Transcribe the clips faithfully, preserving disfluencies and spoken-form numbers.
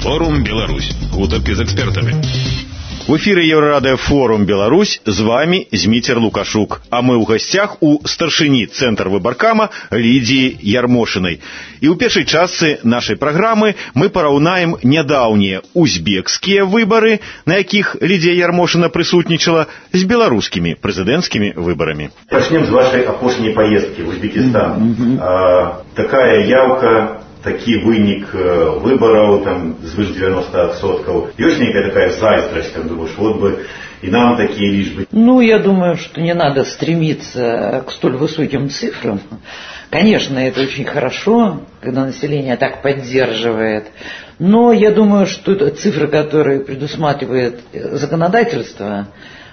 Форум Беларусь. Гутарки з экспертами. В эфире Еврорадио «Форум Беларусь». С вами Змитер Лукашук. А мы у гостях у старшыні Центр выбаркама Лидии Ярмошиной. И у первой части нашей программы мы пораўнаем нядаўнія узбекские выборы, на якіх Лидия Ярмошина присутничала, с белорусскими президентскими выборами. Начнем с вашей опошней поездки в Узбекистан. Mm-hmm. А, такая явка... Такі вынік выбораў, там, звыш девяносто процентов. Есть некая такая зайздрость, там, думаешь, вот бы и нам такие лишь. Ну, я думаю, что не надо стремиться к столь высоким цифрам. Конечно, это очень хорошо, когда население так поддерживает. Но я думаю, что это цифры, которые предусматривает законодательство,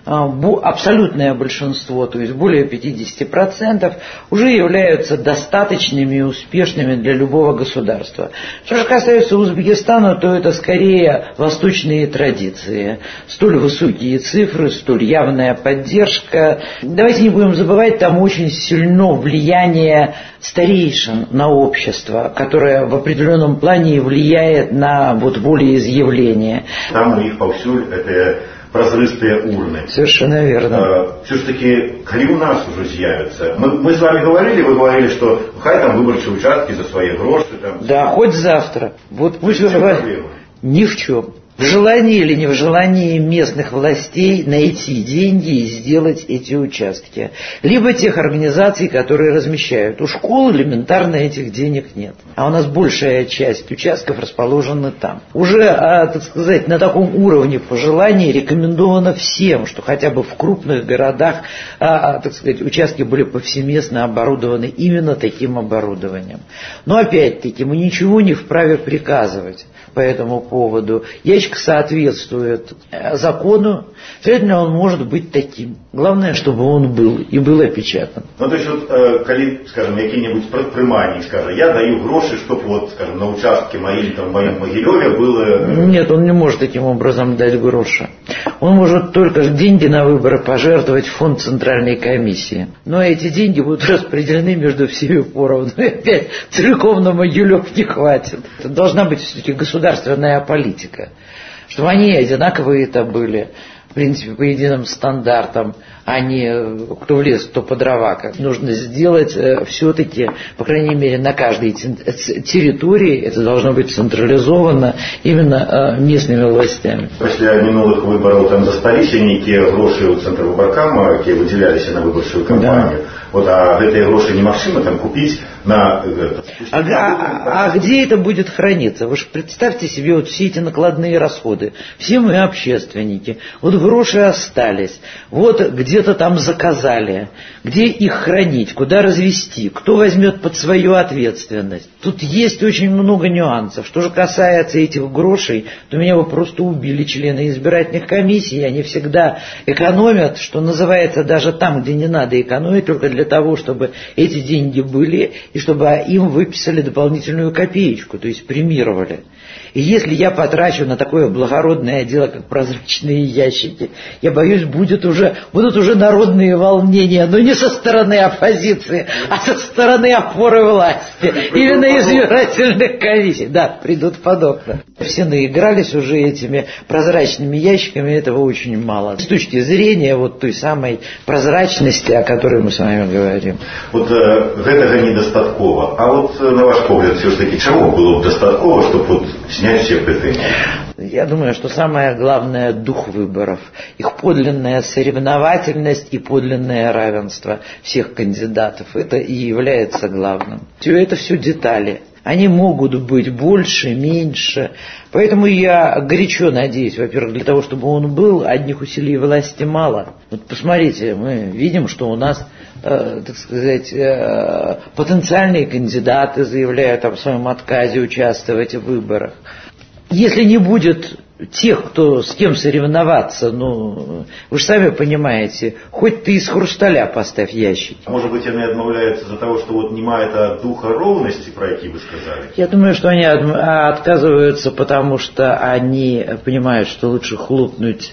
абсолютное большинство, то есть более пятьдесят процентов, уже являются достаточными и успешными для любого государства. Что же касается Узбекистана, то это скорее восточные традиции. Столь высокие цифры, столь явная поддержка. Давайте не будем забывать, там очень сильно влияние старейшин на общество, которое в определенном плане влияет на вот волеизъявление. Там у них повсюль это... прозрыстые урны. Совершенно верно. А, все-таки, коли у нас уже з'явятся, мы, мы с вами говорили, вы говорили, что хай там выборчие участки за свои гроши. Там, да, хоть завтра. Вот пусть уже... Ни в чем. В желании или не в желании местных властей найти деньги и сделать эти участки. Либо тех организаций, которые размещают. У школ элементарно этих денег нет. А у нас большая часть участков расположена там. Уже, а, так сказать, на таком уровне пожеланий рекомендовано всем, что хотя бы в крупных городах, а, так сказать, участки были повсеместно оборудованы именно таким оборудованием. Но опять-таки мы ничего не вправе приказывать по этому поводу. Ящик соответствует закону, следовательно, он может быть таким. Главное, чтобы он был и был опечатан. Ну, то есть, вот, э, коли, скажем, какие-нибудь предприниматели, скажем, я даю гроши, чтобы, вот, скажем, на участке моей, там, в моем Могилеве было... Нет, он не может таким образом дать гроши. Он может только деньги на выборы пожертвовать в фонд Центральной комиссии. Но эти деньги будут распределены между всеми поровну. И опять целиком на Могилев не хватит. Это должна быть все-таки государственная политика. Чтобы они одинаковые-то были, в принципе, по единым стандартам, а не кто в лес, кто по дрова. Как нужно сделать э, все-таки, по крайней мере, на каждой территории, это должно быть централизовано именно э, местными властями. После минулых выборов там засталіся нейкія гроши у Центра выбаркама, которые выделялись на выборчую кампанию. Да. Вот, а эти гроши немагчыма там купить на... А, а, а где это будет храниться? Вы же представьте себе вот все эти накладные расходы. Все мы общественники. Вот гроши остались. Вот где-то там заказали. Где их хранить? Куда развести? Кто возьмет под свою ответственность? Тут есть очень много нюансов. Что же касается этих грошей, то меня бы просто убили члены избирательных комиссий. Они всегда экономят, что называется, даже там, где не надо экономить, только для того, чтобы эти деньги были, и чтобы им выписали дополнительную копеечку, то есть премировали. И если я потрачу на такое благородное дело, как прозрачные ящики, я боюсь, будет уже, будут уже народные волнения, но не со стороны оппозиции, а со стороны опоры власти. Именно избирательных комиссий. Да, придут под окна. Все наигрались уже этими прозрачными ящиками, этого очень мало. С точки зрения вот той самой прозрачности, о которой мы с вами говорим. Вот э, этого недостатково. А вот на ваш погляд, все-таки чего было бы достатково, чтобы вот снять все претензии? Я думаю, что самое главное — дух выборов, их подлинная соревновательность и подлинное равенство всех кандидатов. Это и является главным. Все это все детали. Они могут быть больше, меньше. Поэтому я горячо надеюсь, во-первых, для того, чтобы он был, одних усилий власти мало. Вот посмотрите, мы видим, что у нас, э, так сказать, э, потенциальные кандидаты заявляют о своем отказе участвовать в выборах. Если не будет тех, кто с кем соревноваться, ну, вы же сами понимаете, хоть ты из хрусталя поставь ящики. Может быть, они отмовляются из-за того, что вот нема это духа ровности, про які вы сказали? Я думаю, что они отказываются, потому что они понимают, что лучше хлопнуть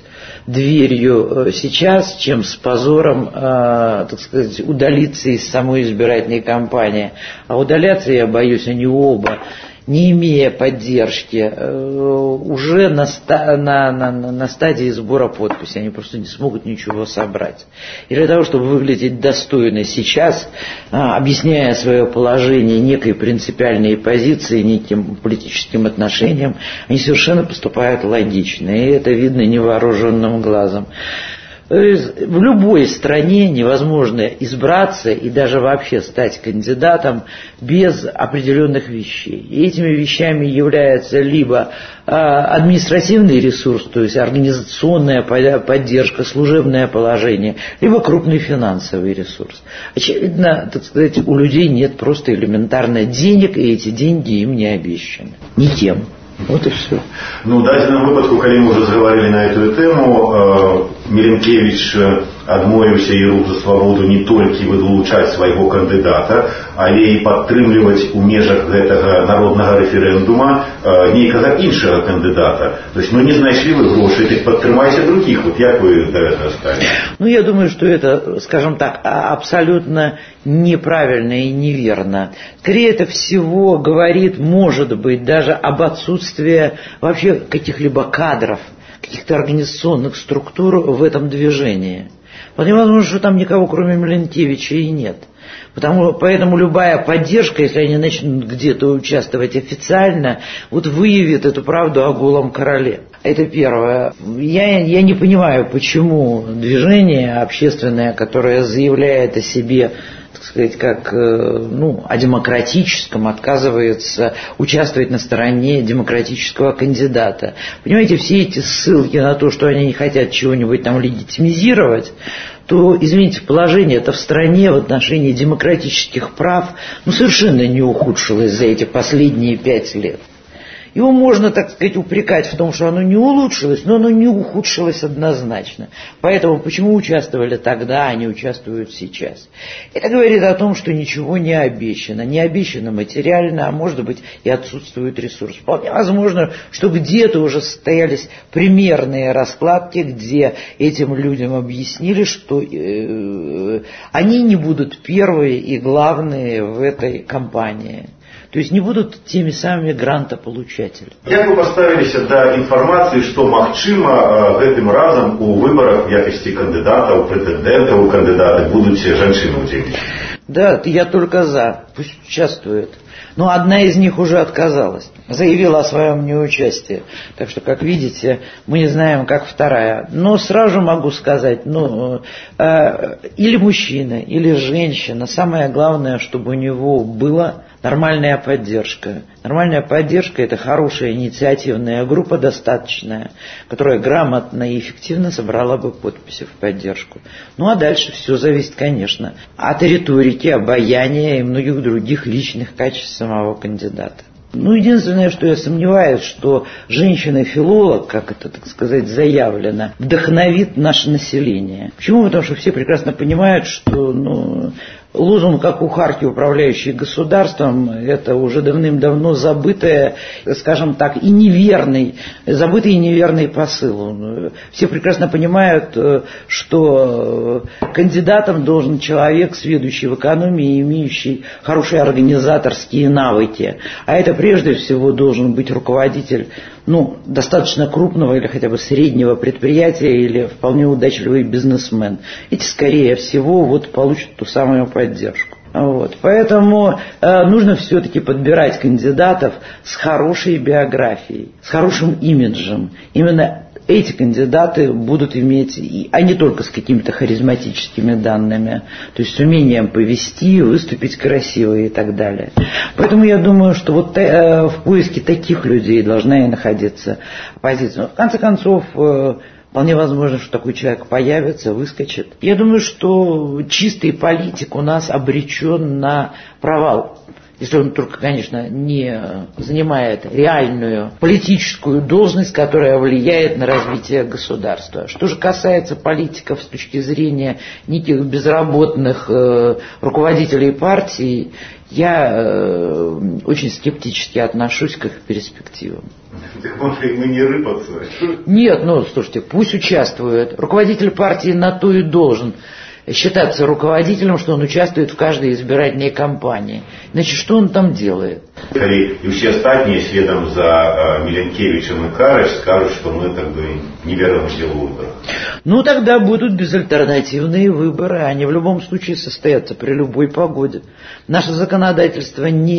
дверью сейчас, чем с позором, э, так сказать, удалиться из самой избирательной кампании. А удаляться, я боюсь, они оба не имея поддержки, уже на, ста, на, на, на стадии сбора подписей. Они просто не смогут ничего собрать. И для того, чтобы выглядеть достойно сейчас, объясняя свое положение некой принципиальной позиции, неким политическим отношениям, они совершенно поступают логично. И это видно невооруженным глазом. В любой стране невозможно избраться и даже вообще стать кандидатом без определенных вещей. И этими вещами являются либо административный ресурс, то есть организационная поддержка, служебное положение, либо крупный финансовый ресурс. Очевидно, так сказать, у людей нет просто элементарно денег, и эти деньги им не обещаны. Никем. Вот и все. Ну, в дадзеным выпадку, когда мы уже заговорили на эту тему, Міленкевич адмовіўся і рух за свабоду не толькі вылучаць свайго кандыдата, але і падтрымліваць у межах гэтага народнага рэферэндума нейкага іншага кандыдата. То есть, ну, не знайшлі вы гроши, так падтрымайце других. Вот як вы до этого стали? Ну, я думаю, что это, скажем так, абсолютно неправильно и неверно. Скорее, это всего говорит, может быть, даже об отсутствии вообще каких-либо кадров, каких-то организационных структур в этом движении. Вполне возможно, что там никого, кроме Миленкевича, и нет. Потому, поэтому любая поддержка, если они начнут где-то участвовать официально, вот выявит эту правду о голом короле. Это первое. Я, я не понимаю, почему движение общественное, которое заявляет о себе, так сказать, как, ну, о демократическом, отказывается участвовать на стороне демократического кандидата. Понимаете, все эти ссылки на то, что они не хотят чего-нибудь там легитимизировать, то, извините, положение-то в стране в отношении демократических прав ну, совершенно не ухудшилось за эти последние пять лет. Его можно, так сказать, упрекать в том, что оно не улучшилось, но оно не ухудшилось однозначно. Поэтому почему участвовали тогда, а не участвуют сейчас? Это говорит о том, что ничего не обещано. Не обещано материально, а может быть и отсутствует ресурс. Вполне возможно, что где-то уже состоялись примерные раскладки, где этим людям объяснили, что э, они не будут первые и главные в этой кампании. То есть не будут теми самыми грантополучателями. Як вы поставіліся да інфармацыі, што магчыма гэтым разам у выбарах в якасці кандыдатаў, прэтэндэнтаў у кандыдаты будуць жанчыны удзельнічаць? Да, я только за. Пусть участвует. Но одна из них уже отказалась, заявила о своем неучастии. Так что, как видите, мы не знаем, как вторая. Но сразу могу сказать, ну, э, или мужчина, или женщина. Самое главное, чтобы у него была нормальная поддержка. Нормальная поддержка – это хорошая инициативная группа, достаточная, которая грамотно и эффективно собрала бы подписи в поддержку. Ну, а дальше все зависит, конечно, от риторики, обаяния и многих других личных качеств самого кандидата. Ну, единственное, что я сомневаюсь, что женщина-филолог, как это, так сказать, заявлено, вдохновит наше население. Почему? Потому что все прекрасно понимают, что, ну, лозунг о кухарке, управляющей государством, это уже давным-давно забытое, скажем так, и неверный, забытый и неверный посыл. Все прекрасно понимают, что кандидатом должен человек, сведущий в экономии, имеющий хорошие организаторские навыки. А это прежде всего должен быть руководитель, ну, достаточно крупного или хотя бы среднего предприятия или вполне удачливый бизнесмен. Эти, скорее всего, вот получат ту самую поддержку. Вот. Поэтому э, нужно все-таки подбирать кандидатов с хорошей биографией, с хорошим имиджем. Именно эти кандидаты будут иметь, а не только с какими-то харизматическими данными, то есть с умением повести, выступить красиво и так далее. Поэтому я думаю, что вот э, в поиске таких людей должна и находиться оппозиция. Но в конце концов, э, вполне возможно, что такой человек появится, выскочит. Я думаю, что чистый политик у нас обречен на провал. Если он только, конечно, не занимает реальную политическую должность, которая влияет на развитие государства. Что же касается политиков с точки зрения неких безработных э, руководителей партий, я э, очень скептически отношусь к их перспективам. Так может ли мы не рыпаться? Нет, ну, слушайте, пусть участвует. Руководитель партии на то и должен. считаться руководителем, что он участвует в каждой избирательной кампании. Значит, что он там делает? И все остальные следом за Миленкевичем и Карыч скажут, что мы так бы неверно делаем выборы. Ну, тогда будут безальтернативные выборы. Они в любом случае состоятся при любой погоде. Наше законодательство не,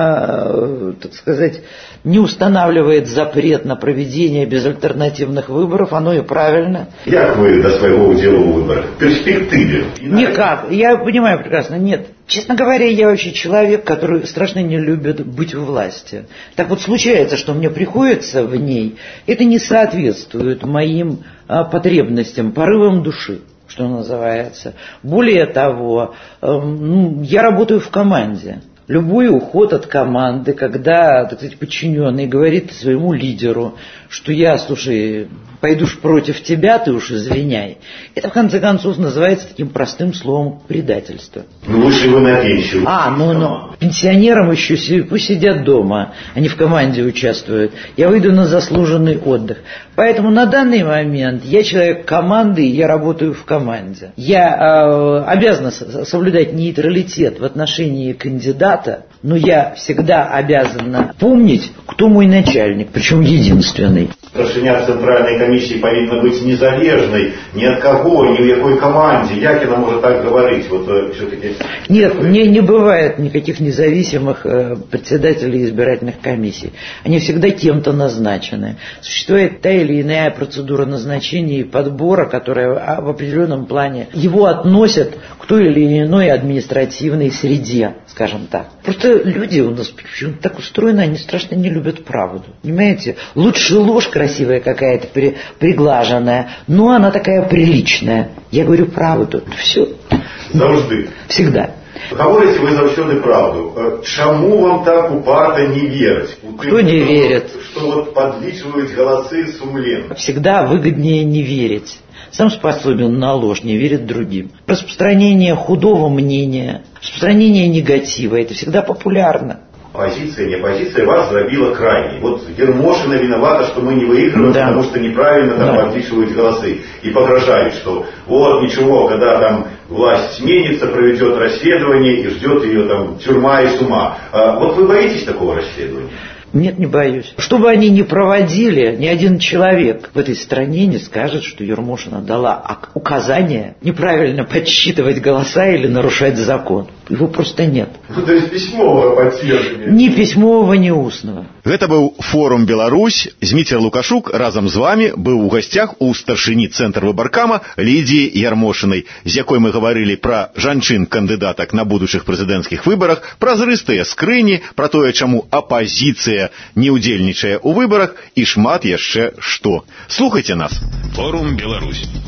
э, так сказать, не устанавливает запрет на проведение безальтернативных выборов. Оно и правильно. Как вы до своего удела в выборах? В перспективе? Никак. Я понимаю прекрасно. Нет. Честно говоря, я вообще человек, который страшно не любит быть у власти. Так вот случается, что мне приходится в ней. Это не соответствует моим а, потребностям, порывам души, что называется. Более того, э, ну, я работаю в команде. Любой уход от команды, когда, так сказать, подчиненный говорит своему лидеру, что я, слушай, пойду ж против тебя, ты уж извиняй. Это, в конце концов, называется таким простым словом предательство. Ну, лучше вы на пенсию. А, ну, ну, пенсионерам еще пусть сидят дома, они в команде участвуют. Я выйду на заслуженный отдых. Поэтому на данный момент я человек команды, и я работаю в команде. Я э, обязана соблюдать нейтралитет в отношении кандидата, но я всегда обязана помнить, кто мой начальник, причем единственный. Рашення Центральной комиссии повинна быть незалежной, ни от кого, ни в какой команде. Якина может так говорить. Вот все-таки... Нет, не, не бывает никаких независимых э, председателей избирательных комиссий. Они всегда кем-то назначены. Существует та или иная процедура назначения и подбора, которая в определенном плане его относят к той или иной административной среде, скажем так. Просто люди у нас почему-то так устроены, они страшно не любят правду. Понимаете? Лучше ложь красивая какая-то, при, приглаженная, но она такая приличная. Я говорю правду. Все. Завжди. Всегда. Говорите вы завсёды правду. Чему вам так упарто не верить? Кто не что, верит? Что вот подвичивают голосы сумленно. Всегда выгоднее не верить. Сам способен на ложь, не верит другим. Распространение худого мнения, распространение негатива, это всегда популярно. Оппозиция, не оппозиция, вас зробила крайней. Вот Ермошина виновата, что мы не выигрываем, да. Потому что неправильно там да. подвешивают голосы. И погрожают, что вот ничего, когда там власть сменится, проведет расследование и ждет ее там тюрьма и с ума. А вот вы боитесь такого расследования? Нет, не боюсь. Что бы они ни проводили, ни один человек в этой стране не скажет, что Ермошина дала указание неправильно подсчитывать голоса или нарушать закон. Его просто нет. Ну, то есть письмового подтверждения? Ни письмового, ни устного. Гэта быў форум Беларусь. Зміцер Лукашук разам з вами быў у гасцях у старшыні цэнтр выбаркама Лідіі Ярмошынай, з якой мы гаварылі пра жанчын-кандыдатак на будучых прэзідэнцкіх выбарах, празрыстыя скрыні, пра тое, чаму апазіцыя не ўдзельнічае ў выбарах і шмат яшчэ што. Слухайце нас. Форум Беларусь.